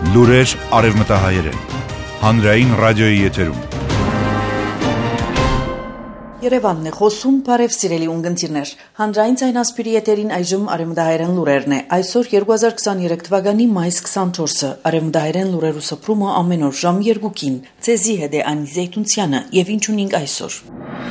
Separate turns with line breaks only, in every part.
Լուրեր արևմտահայերեն։ Հանրային ռադիոյի եթերում։
Երևանն է խոսում, բարև սիրելի ունգընտիրներ։ Հանրային ցայնասպիրի եթերին այժմ արևմտահայերեն լուրերն է։ Այսօր 2023 թվականի մայիս 24-ը արևմտահայերեն լուրերու սփռումը ամեն օր ժամ 2-ին։ Ցեզի հետ է Անի Զեյթունցյանը, եւ ինչ ունենք այսօր։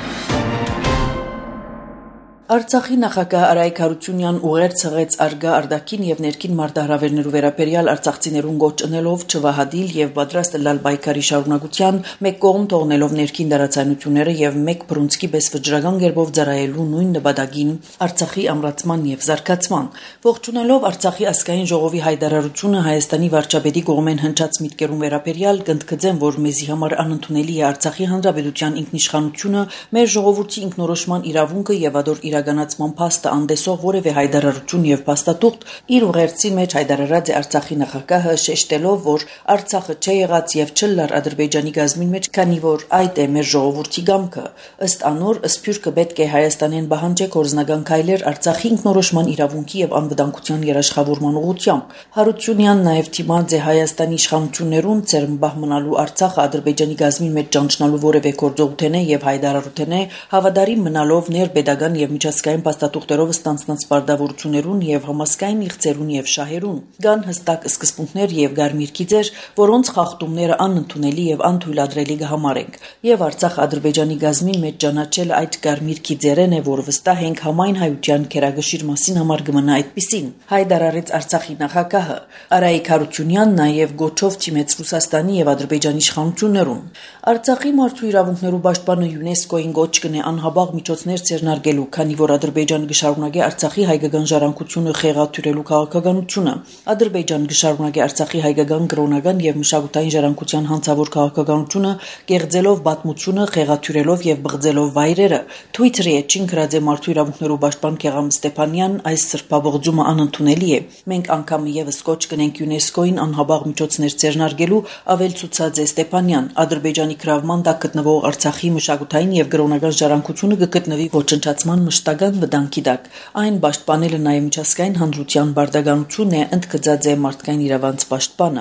Արցախի նախագահ Արայիկ Հարությունյան ուղերձ հղեց արգա արտաքին եւ ներքին մարտահրավերներու վերաբերյալ արցախցիներուն գոչ ընելով չվահադիլ եւ պատրաստ լալ բայկարի շարունակության մեկ կողմ թողնելով ներքին դարացայնությունները եւ մեկ բռունցքի պես վճռական ģերբով ծառայելու նույն նպատակին Արցախի ամրացման եւ զարգացման ողջունելով Արցախի ազգային ժողովի հայտարարությունը Հայաստանի վարչապետի կողմեն հնչած միտքերուն վերաբերյալ կընդգծեմ, որ մեզի համար անընդունելի է Արցախի հանրապետության ինքնիշխանությունը, մեր ժողովրդի ինքնորոշման իրավունքը եւ ադոր իրականացման փաստը անդեսող որևէ հայտարարություն եւ փաստաթուղթ իր ուղերձի մեջ հայտարարած է Արցախի նախագահը շեշտելով, որ Արցախը չէ եղած եւ չլար Ադրբեջանի գազմին մեջ, քանի որ այդ է մեր ժողովրդի գամքը։ Ըստ անոր սփյուռքը պետք է Հայաստանեն բահանջե կորզնական քայլեր Արցախի ինքնորոշման իրավունքի եւ անվտանգության երաշխավորման ուղղությամբ։ Հարությունյանն նաեւ թիմած է Հայաստանի իշխանություններուն ծերմբահ մնալու Արցախը Ադրբեջանի գազմին մեջ ճանչնալու որևէ գործողութենե եւ հայտարարութենե հավատարիմ մնալով ներբեդական եւ միջազգային փաստաթուղթերով ստանցնած պարտավորություններուն եւ համասկային իղձերուն եւ շահերուն կան հստակ սկզբունքներ եւ գարմիր գիծեր, որոնց խախտումները անընդունելի եւ անթույլատրելի կհամարենք եւ Արցախ Ադրբեջանի գազմին մեջ ճանաչել այդ գարմիր գիծերեն է, որ վստահ ենք համայն հայության քերագշիր մասին համար կմնա այդպիսին հայտարարեց Արցախի նախագահը Արայիկ Հարությունյանն նաեւ գոչով թիմեց Ռուսաստանի եւ Ադրբեջանի իշխանություններուն Արցախի մարդու իրավունքներու պաշտպանը ՅՈՒՆԵՍԿՕ-ին գոչ կնե անհաբաղ միջոցներ ձեռնարկելու քանի որ Ադրբեջանը կշարունակի Արցախի հայկական ժառանգությունը խեղաթյուրելու քաղաքականությունը Ադրբեջանը կշարունակի Արցախի հայկական կրոնական եւ մշակութային ժառանգության հանցավոր քաղաքականությունը կեղծելով պատմությունը խեղաթյուրելով եւ բղձելով վայրերը Twitter-ի էջին գրած է մարդու իրավունքներու պաշտպան Քեղամ Ստեփանյան այս սրբաբողջումը անընդունելի է մենք անգամ եւս կոչ կնենք ՅՈՒՆԵՍԿՕ-ին անհաբաղ միջոցներ ձեռնարկելու ավելցուցած է Ստեփանյան Ադրբեջանի գրավման տակ գտնվող Արցախի մշակութային եւ կրոնական ժառանգությունը կգտնվի ոչնչացման մշտական վտանգի տակ այն պաշտպանելը նաև միջազգային հանրության բարդականությունն է ընդգծած է մարդկային իրավանց պաշտպանը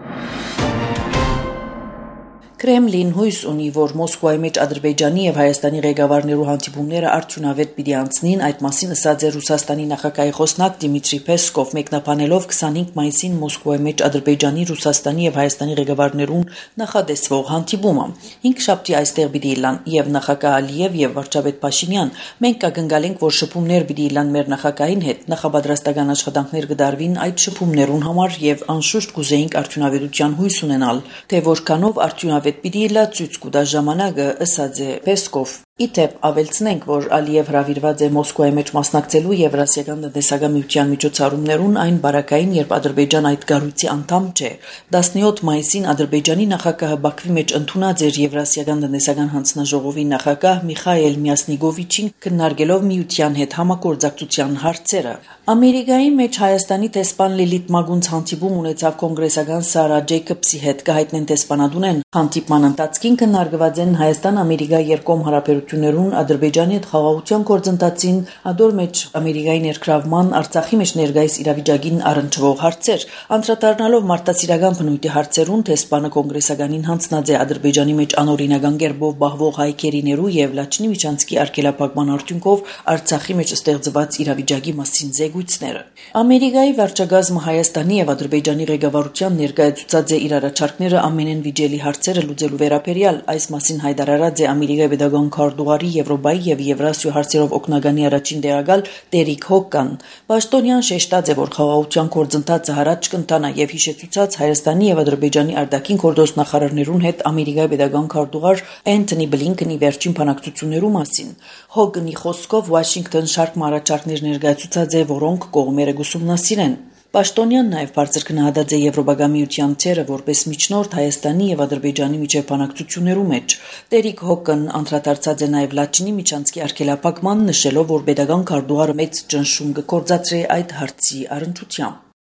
Կրեմլին հույս ունի, որ Մոսկվայի մեջ Ադրբեջանի եւ Հայաստանի ղեկավարներու հանդիպումները արդյունավետ պիտի անցնին, այդ մասին ասաց է Ռուսաստանի նախագահի խոսնակ Դիմիտրի Պեսկով, մեկնաբանելով 25 մայիսին Մոսկվայի մեջ Ադրբեջանի, Ռուսաստանի եւ Հայաստանի ղեկավարներուն նախադեсվող հանդիպումը։ 5 շաբթի այստեղ պիտի լան եւ նախագահ Ալիև եւ վարչապետ Փաշինյան։ Մենք կգնգալենք, որ շփումներ պիտի լան մեր նախագահին հետ, նախապատրաստական աշխատանքներ կդարվին այդ շփումներուն համար եւ անշուշտ կուզեինք արդյունավետության հույս ունենալ, թե որքանով արդյունավետ պիտի լա ցույց կտա ժամանակը, ասաց է Պեսկով։ Իթեպ ավելցնենք, որ Ալիև հրավիրված է Մոսկվայի մեջ մասնակցելու Եվրասիական տնտեսական միության միջոցառումներուն այն բարակային, երբ Ադրբեջան այդ կառույցի անդամ չէ։ 17 մայիսին Ադրբեջանի նախագահը Բաքվի մեջ ընդունած էր Եվրասիական տնտեսական հանձնաժողովի նախագահ Միխայել Մյասնիգովիչին քննարկելով միության հետ համագործակցության հարցերը։ Ամերիկայի մեջ Հայաստանի տեսփան Լիլիթ Մագունց հանդիպում ունեցավ կոնգրեսական Սարա Ջեյքոբսի հետ կհայտնեն տեսփանադունեն հանդիպման ընթացքին քննարկված են Հայաստան-Ամերիկա երկկողմ հարաբերություններուն Ադրբեջանի հետ խաղաղության գործընթացին, ադոր մեջ Ամերիկայի ներգրավման, Արցախի մեջ ներկայիս իրավիճակին առնչվող հարցեր, անդրադառնալով մարդասիրական բնույթի հարցերուն տեսփանը կոնգրեսականին հանձնած է Ադրբեջանի մեջ անօրինական ģերբով բահվող հայկերիներու եւ Լաչինի միջանցքի արգելափակման արդյունքով Արցախի մեջ ստեղծված իրավիճակի մասին զեկույցները։ Ամերիկայի վարչագազմը Հայաստանի եւ Ադրբեջանի ղեկավարության ներկայացուցած է իր առաջարկները ամենեն վիճելի հարցերը լուծելու վերաբերյալ այս մասին հայտարարած է Ամերիկայի pedagogan քարտուղարի Եվրոպայի եւ Եվրասիա հարցերով օգնականի առաջին տեղակալ Տերիկ Հոկկան Պաշտոնյան շեշտած է, որ խաղաղության գործընթացը հարաճ կընթանա եւ հիշեցուցած Հայաստանի եւ Ադրբեջանի արտաքին գործնախարարներուն հետ Ամերիկայի pedagogan քարտուղար Էնթոնի Բլինքենի վերջին բանակցություններու մասին Հոկկանի խոսքով Վաշինգտոն շարք առաջարկներ ներկայացուցած է, որոնք կողմերը կուսումնասիրեն Պաշտոնյան նաև բարձր գնահատած է Եվրոպական միության ցերը որպես միջնորդ Հայաստանի եւ Ադրբեջանի միջև բանակցություններու մեջ։ Տերիկ Հոկկան անդրադարձած է նաև Լաչինի միջանցքի արգելափակման, նշելով, որ pedagogan քարտուղարը մեծ ճնշում կգործադրի այդ հարցի առընթությամբ։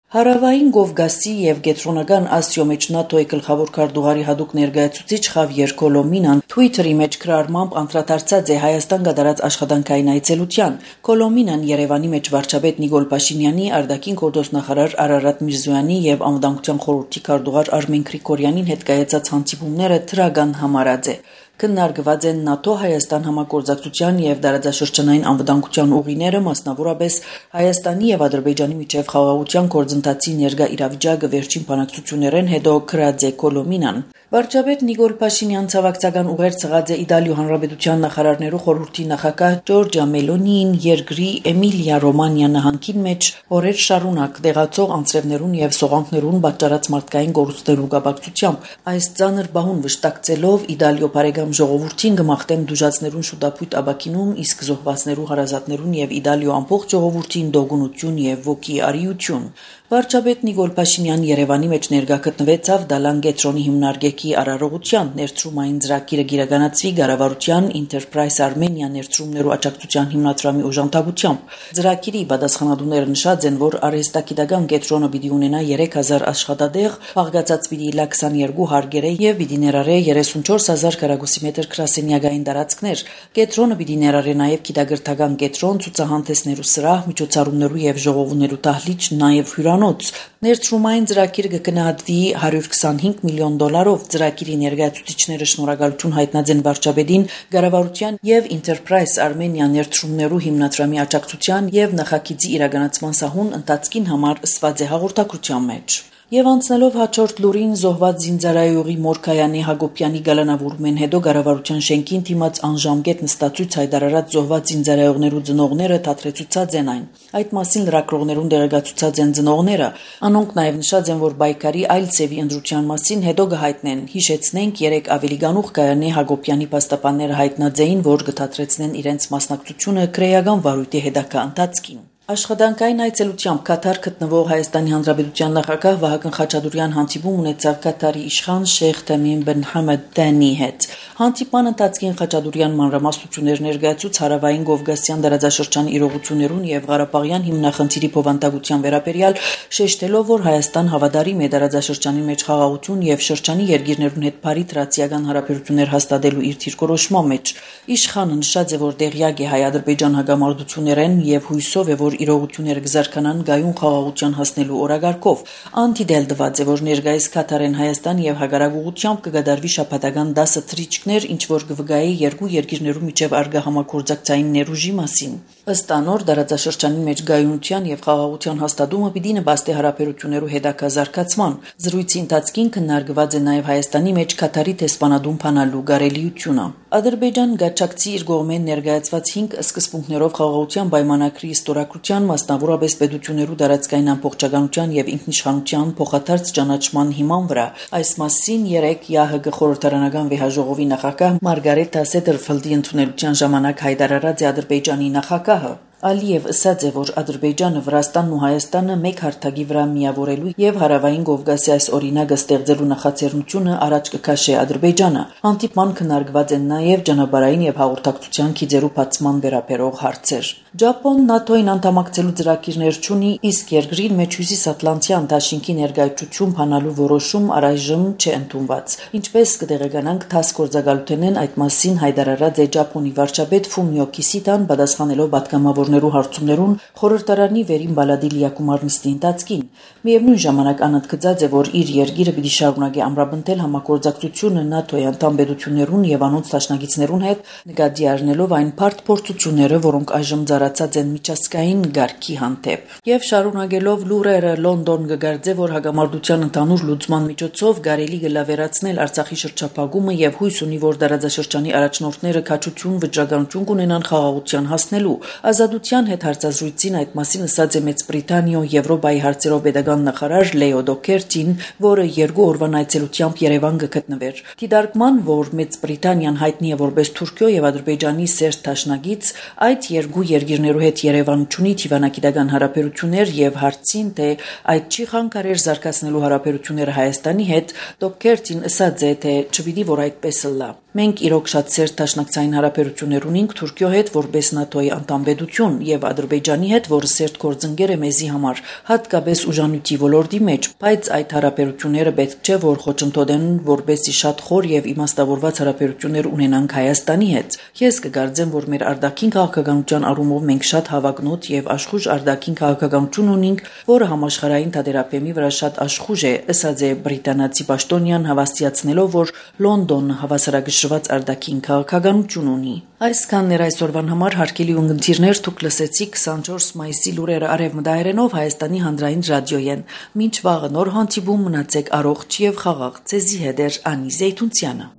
Հարավային Կովկասի եւ Կենտրոնական Ասիո մեջ ՆԱՏՕ-ի գլխավոր քարտուղարի հատուկ ներկայացուցիչ Խավիեր Կոլոմինան Twitter-ի մեջ գրառմամբ անդրադարձած է Հայաստան կատարած աշխատանքային այցելության։ Կոլոմինան Երևանի մեջ վարչապետ Նիկոլ Փաշինյանի, արտաքին գործնախարար Արարատ Միրզոյանի եւ Անվտանգության խորհրդի քարտուղար Արմեն Գրիգորյանին հետ կայացած հանդիպումները դրական համարած է։ Քննարկված են ՆԱՏՕ-Հայաստան համագործակցության եւ տարածաշրջանային անվտանգության ուղիները, մասնավորապես Հայաստանի եւ Ադրբեջանի միջև խաղաղության գործընթացի ներկա իրավիճակը վերջին բանակցություններեն հետո գրած է Կոլոմինան։ Վարչապետ Նիկոլ Փաշինյան ցավակցական ուղերձ եղած է Իտալիո Հանրապետության նախարարներու խորհրդի նախագահ Ջորջա Մելոնիին երկրի Էմիլիա Ռոմանիա նահանգին մեջ օրեր շարունակ տեղացող անձրևներուն եւ սողանքներուն պատճառած մարդկային կորուստներու կապակցությամբ այս ծանր բահուն վշտակցելով Իտալիո բարեկամ ժողովրդին գմախտեմ դուժացներուն շուտապույտ աբակինում, իսկ զոհվածներու հարազատներուն եւ Իտալիո ամբողջ ժողովրդին դողունություն եւ ոգի արիություն։ Վարչապետ Նիկոլ Փաշինյան Երևանի մեջ ներկա գտնվեցավ Դալան Կենտրոնի հիմնարկեկի արարողության ներդրումային ծրագիրը գիրականացվի Ղարավարության Enterprise Armenia ներդրումներու աջակցության հիմնադրամի օժանդակությամբ։ Ծրագիրի պատասխանատուները նշած են, որ արհեստագիտական կենտրոնը պիտի ունենա 3000 աշխատատեղ, բաղկացած պիտի 22 հարկերը եւ պիտի ներառե 34000 քառակուսի մետր գրասենյակային տարածքներ։ Կենտրոնը պիտի ներառե նաեւ գիտագրթական կենտրոն, ցուցահանդեսներու սրահ, միջոցառումներու եւ ժողովություններու դահլիճ, նաեւ Ներդրումային ծրագիրը կգնահատվի $125 միլիոն։ Ծրագիրի ներկայացուցիչները շնորհակալություն հայտնած են վարչապետին, Ղարավարության եւ Enterprise Armenia ներդրումներու հիմնադրամի աջակցության եւ նախագծի իրականացման սահուն ընթացքին համար ըսված է հաղորդակցության մեջ։ Եվ անցնելով հաջորդ լուրին զոհված զինծառայողի Մորքայանի Հակոբյանի գալանավորումեն հետո Ղարավարության շենքին դիմաց անժամկետ նստածույց հայտարարած զոհված զինծառայողներու ծնողները թատրեցուցած են այն։ Այդ մասին լրագրողներուն տեղեկացուցած են ծնողները։ Անոնք նաև նշած են, որ պայքարի այլ ծևի ընտրության մասին հետո կհայտնեն։ Հիշեցնենք, 3 ավելի գանուխ կայանի Հակոբյանի պաստապանները հայտնած էին, որ կթատրեցնեն իրենց մասնակցությունը քրեական վարույթի հետագա ընթացքին։ Աշխատանքային այցելությամբ Կաթար գտնվող Հայաստանի Հանրապետության նախագահ Վահագն Խաչատուրյան հանդիպում ունեցավ Կաթարի իշխան Շեյխ Թամիմ բն Համեդ Թանի հետ։ Հանդիպման ընթացքին Խաչատուրյան մանրամասնություններ ներկայացուց հարավային Կովկասյան տարածաշրջանի իրողություններուն եւ Ղարաբաղյան հիմնախնդիրի փոխանցության վերաբերյալ, շեշտելով, որ Հայաստան հավատարիմ է տարածաշրջանի մեջ խաղաղություն եւ շրջանի երկիրներուն հետ բարի տրացիական հարաբերություններ հաստատելու իր դիրքորոշման մեջ։ Իշխանը նշած է, որ տեղյակ է հայ-ադրբեջան հագամարտություններեն եւ հույսով է, որ իրողությունները կզարգանան գայուն խաղաղության հասնելու օրակարգով։ Անդիդելդված է, որ ներկայիս Կաթարեն Հայաստան եւ հագարակողությամբ կգադարվի շաբաթական 10 թրիչքներ, ինչ որ կվգայի երկու երկիրներու միջև արգա համագործակցային ներուժի մասին։ Ըստ անոր տարածաշրջանի մեջ գայունության եւ խաղաղության հաստատումը պիտի նպաստի հարաբերություններու հետագա զարգացման։ Զրույցի ընթացքին քննարկված է նաեւ Հայաստանի մեջ Կաթարի տեսփանադում փանալու կարելիությունը։ Ադրբեջան գաչակցի իր կողմեն ներկայացված 5 սկզբունքներով խաղաղության պայմանագրի ստորագրության, մասնավորապես պետություններու տարածքային ամբողջականության եւ ինքնիշխանության փոխադարձ ճանաչման հիման վրա։ Այս մասին 3 ՀՀԳ խորհրդարանական վեհաժողովի նախագահ Մարգարետա Սեդերֆելդի ընդունելության ժամանակ հայտարարած է Ադրբեջանի նախագահը։ Ալիև ասաց է, որ Ադրբեջանը, Վրաստանն ու Հայաստանը մեկ հարթակի վրա միավորելու եւ հարավային Կովկասի այս օրինակը ստեղծելու նախաձեռնությունը առաջ կքաշի Ադրբեջանը։ Հանդիպման քննարկված են նաեւ ճանապարհային եւ հաղորդակցության քիզերու բացման վերաբերող հարցեր։ Ճապոնն ՆԱՏՕ-ին անդամակցելու ծրագիրներ չունի, իսկ երկրին մեջ Հյուսիսատլանտյան դաշինքի ներկայացում հանալու որոշում առայժմ չէ ընդունված։ Ինչպես կտեղեկանանք, ԹԱՍ գործակալութենեն այդ մասին հայտարարած է Ճապոնի վարչապետ Ֆումիո Կիսիդան, պատասխանելով պատգամավորներու հարցումներուն խորհրդարանի վերին բալադի լիակումար նիստի ընթացքին։ Միևնույն ժամանակ անընդգծած է, որ իր երկիրը պիտի շարունակի ամրապնդել համագործակցությունը ՆԱՏՕ-ի անդամ պետություններուն եւ անոնց դաշնակիցներուն հետ, նկատի առնելով այն բարդ փորձությունները, որոնք այժմ ծառացած են միջազգային գարքի հանդեպ։ Եվ շարունակելով լուրերը, Լոնդոն կգարձե, որ հագամարտության ընդհանուր լուծման միջոցով կարելի կլավերացնել Արցախի շրջափակումը եւ հույս ունի, որ տարածաշրջանի առաջնորդները քաջություն վճռականություն կունենան խաղաղության հասնելու։ Ազատության հետ հարցազրույցին այդ մասին ասաց է Մեծ Բրիտանիո Եվրոպայի հարցերով պետական նախարար Լեո Դոքերտին, որը 2 օրվան այցելությամբ Երևան կգտնվեր։ Դիտարկման, որ Մեծ Բրիտանիան հայտնի է որպես Թուրքիո եւ Ադրբեջանի սերտ դաշնակից, այդ երկու երկիրներու հետ Երևանը ունի դիվանագիտական հարաբերություններ եւ հարցին, թե այդ չի խանգարեր զարգացնելու հարաբերությունները Հայաստանի հետ, Դոքերտին ասաց է, թե չպիտի որ այդպես լա։ Մենք իրոք շատ սերտ դաշնակցային հարաբերություններ ունենք Թուրքիո հետ որպես ՆԱՏՕ-ի անդամ պետություն։ Իրան եւ Ադրբեջանի հետ, որը սերտ գործընկեր է մեզի համար, հատկապես ուժանույթի ոլորտի մեջ, բայց այդ հարաբերությունները պետք չէ որ խոչընդոտեն, որպեսզի շատ խոր եւ իմաստավորված հարաբերություններ ունենանք Հայաստանի հետ։ Ես կգարձեմ, որ մեր արտաքին քաղաքականության առումով մենք շատ հավակնոտ եւ աշխուժ արտաքին քաղաքականություն ունենք, որը համաշխարհային թատերապեմի վրա շատ աշխուժ է, ըսած է բրիտանացի պաշտոնյան հավաստիացնելով, որ Լոնդոնը հավասարակշռված արտաքին քաղաքականություն ունի։ Այսքանն էր այսօրվան համար հարկելի ունգընտիրներ, դուք լսեցիք 24 մայիսի լուրերը արևմտահայերենով Հայաստանի հանրային ռադիոյեն։ Մինչ վաղը նոր հանդիպում մնացեք առողջ եւ խաղաղ։ Ձեզի հետ է Անի Զեյթունցյանը։